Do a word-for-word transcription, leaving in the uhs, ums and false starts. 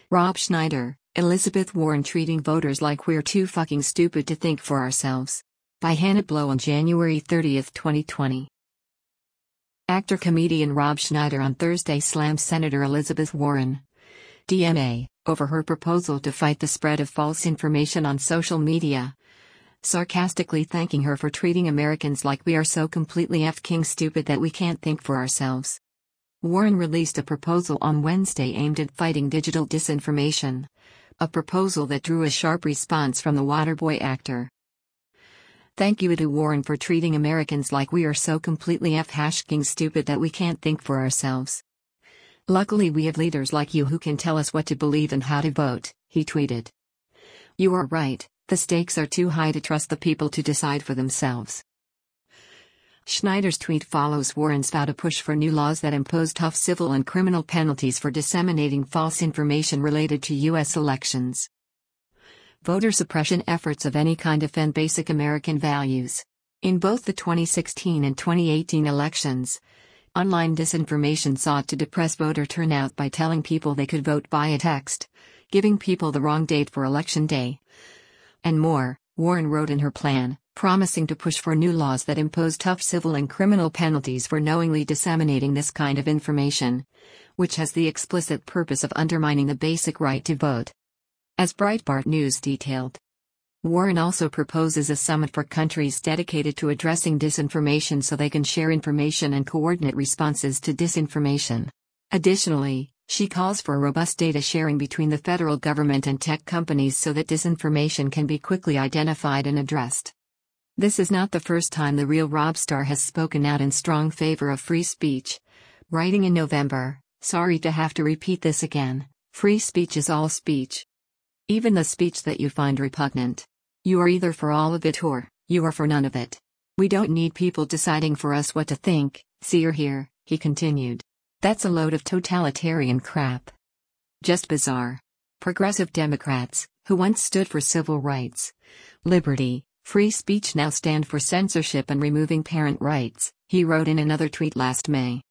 Rob Schneider, Elizabeth Warren treating voters like we're too fucking stupid to think for ourselves. By Hannah Blow on January thirtieth, twenty twenty. Actor-comedian Rob Schneider on Thursday slammed Senator Elizabeth Warren, D M A, over her proposal to fight the spread of false information on social media, sarcastically thanking her for treating Americans like we are so completely f-king stupid that we can't think for ourselves. Warren released a proposal on Wednesday aimed at fighting digital disinformation, a proposal that drew a sharp response from the Waterboy actor. Thank you to Warren for treating Americans like we are so completely f-king stupid that we can't think for ourselves. Luckily we have leaders like you who can tell us what to believe and how to vote, he tweeted. You are right, the stakes are too high to trust the people to decide for themselves. Schneider's tweet follows Warren's vow to push for new laws that impose tough civil and criminal penalties for disseminating false information related to U S elections. Voter suppression efforts of any kind offend basic American values. In both the twenty sixteen and twenty eighteen elections, online disinformation sought to depress voter turnout by telling people they could vote via text, giving people the wrong date for election day, and more, Warren wrote in her plan, promising to push for new laws that impose tough civil and criminal penalties for knowingly disseminating this kind of information, which has the explicit purpose of undermining the basic right to vote. As Breitbart News detailed, Warren also proposes a summit for countries dedicated to addressing disinformation so they can share information and coordinate responses to disinformation. Additionally, she calls for robust data sharing between the federal government and tech companies so that disinformation can be quickly identified and addressed. This is not the first time the Real Rob star has spoken out in strong favor of free speech, writing in November, "Sorry to have to repeat this again, free speech is all speech. Even the speech that you find repugnant. You are either for all of it or, you are for none of it. We don't need people deciding for us what to think, see or hear," he continued. That's a load of totalitarian crap. Just bizarre. Progressive Democrats, who once stood for civil rights, liberty, free speech now stand for censorship and removing parent rights, he wrote in another tweet last May.